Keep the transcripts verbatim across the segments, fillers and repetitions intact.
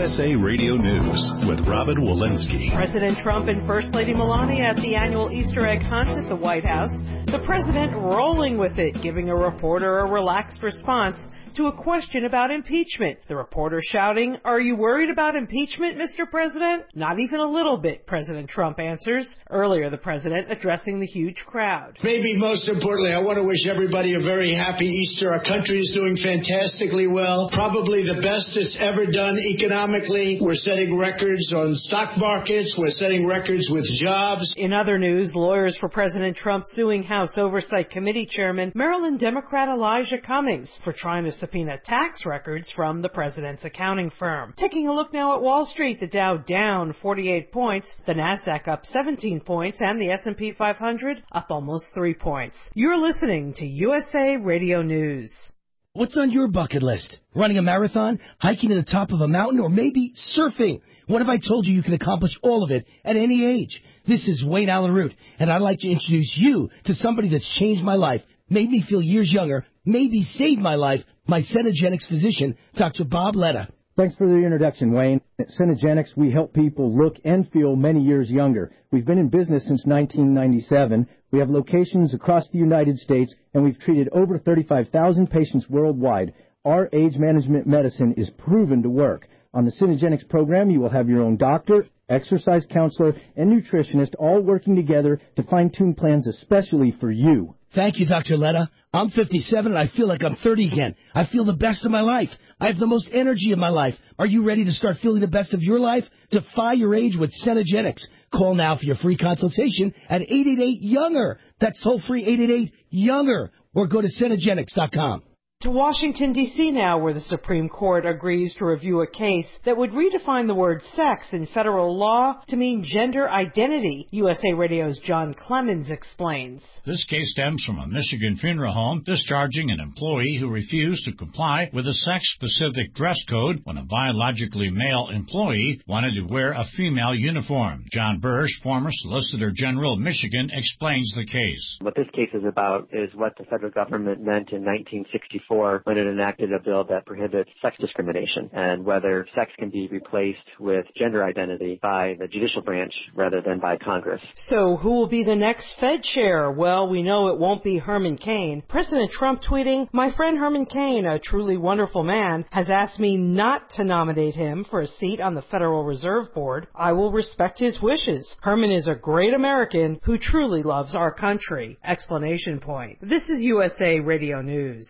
S A Radio News with Robin Walensky. President Trump and First Lady Melania at the annual Easter egg hunt at the White House. The president rolling with it, giving a reporter a relaxed response to a question about impeachment. The reporter shouting, "Are you worried about impeachment, Mister President?" "Not even a little bit," President Trump answers. Earlier, the president addressing the huge crowd. Maybe most importantly, I want to wish everybody a very happy Easter. Our country is doing fantastically well. Probably the best it's ever done economically. We're setting records on stock markets. We're setting records with jobs. In other news, lawyers for President Trump suing House Oversight Committee Chairman Maryland Democrat Elijah Cummings for trying to subpoena tax records from the president's accounting firm. Taking a look now at Wall Street, the Dow down forty-eight points, the Nasdaq up seventeen points, and the S and P five hundred up almost three points. You're listening to U S A Radio News. What's on your bucket list? Running a marathon, hiking to the top of a mountain, or maybe surfing? What if I told you you can accomplish all of it at any age? This is Wayne Allen Root, and I'd like to introduce you to somebody that's changed my life, made me feel years younger, maybe saved my life, my Cenegenics physician, Doctor Bob Letta. Thanks for the introduction, Wayne. At Cenegenics, we help people look and feel many years younger. We've been in business since nineteen ninety-seven. We have locations across the United States, and we've treated over thirty-five thousand patients worldwide. Our age management medicine is proven to work. On the Cenegenics program, you will have your own doctor, exercise counselor, and nutritionist all working together to fine-tune plans especially for you. Thank you, Doctor Letta. I'm fifty-seven and I feel like I'm thirty again. I feel the best of my life. I have the most energy of my life. Are you ready to start feeling the best of your life? Defy your age with Cenegenics. Call now for your free consultation at eight eight eight, younger. That's toll-free eight eight eight, younger. Or go to Cenegenics dot com. To Washington, D C now, where the Supreme Court agrees to review a case that would redefine the word sex in federal law to mean gender identity. U S A Radio's John Clemens explains. This case stems from a Michigan funeral home discharging an employee who refused to comply with a sex-specific dress code when a biologically male employee wanted to wear a female uniform. John Bursch, former Solicitor General of Michigan, explains the case. What this case is about is what the federal government meant in nineteen sixty-four when it enacted a bill that prohibits sex discrimination and whether sex can be replaced with gender identity by the judicial branch rather than by Congress. So who will be the next Fed chair? Well, we know it won't be Herman Cain. President Trump tweeting, "My friend Herman Cain, a truly wonderful man, has asked me not to nominate him for a seat on the Federal Reserve Board. I will respect his wishes. Herman is a great American who truly loves our country." Explanation point. This is U S A Radio News.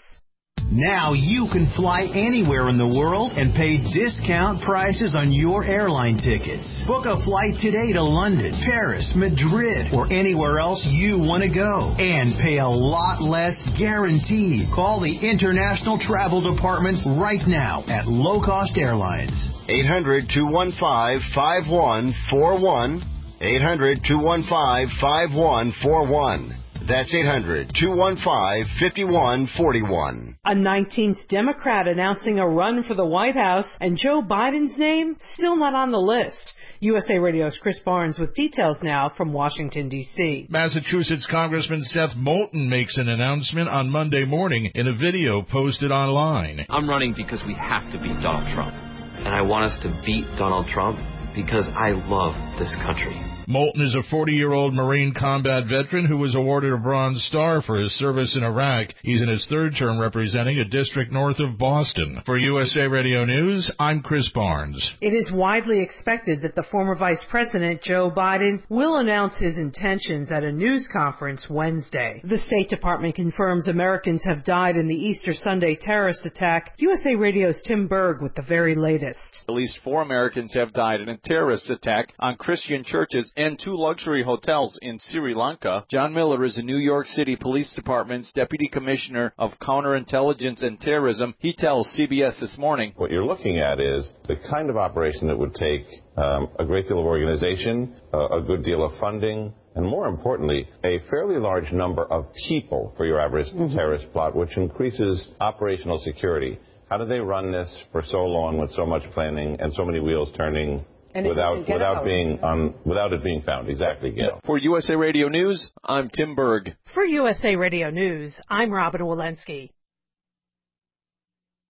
Now you can fly anywhere in the world and pay discount prices on your airline tickets. Book a flight today to London, Paris, Madrid, or anywhere else you want to go. And pay a lot less guaranteed. Call the International Travel Department right now at Low Cost Airlines. eight hundred, two one five, five one four one. eight hundred, two one five, five one four one. That's eight hundred, two one five, five one four one. A nineteenth Democrat announcing a run for the White House, and Joe Biden's name still not on the list. U S A Radio's Chris Barnes with details now from Washington, D C Massachusetts Congressman Seth Moulton makes an announcement on Monday morning in a video posted online. I'm running because we have to beat Donald Trump. And I want us to beat Donald Trump because I love this country. Moulton is a forty-year-old Marine combat veteran who was awarded a Bronze Star for his service in Iraq. He's in his third term representing a district north of Boston. For U S A Radio News, I'm Chris Barnes. It is widely expected that the former Vice President Joe Biden will announce his intentions at a news conference Wednesday. The State Department confirms Americans have died in the Easter Sunday terrorist attack. U S A Radio's Tim Berg with the very latest. At least four Americans have died in a terrorist attack on Christian churches and two luxury hotels in Sri Lanka. John Miller is the New York City Police Department's Deputy Commissioner of Counterintelligence and Terrorism. He tells C B S This Morning. What you're looking at is the kind of operation that would take um, a great deal of organization, uh, a good deal of funding, and more importantly, a fairly large number of people for your average mm-hmm. terrorist plot, which increases operational security. How do they run this for so long with so much planning and so many wheels turning? And without without being um, without it being found. Exactly, Gail. For U S A Radio News, I'm Tim Berg. For U S A Radio News, I'm Robin Walensky.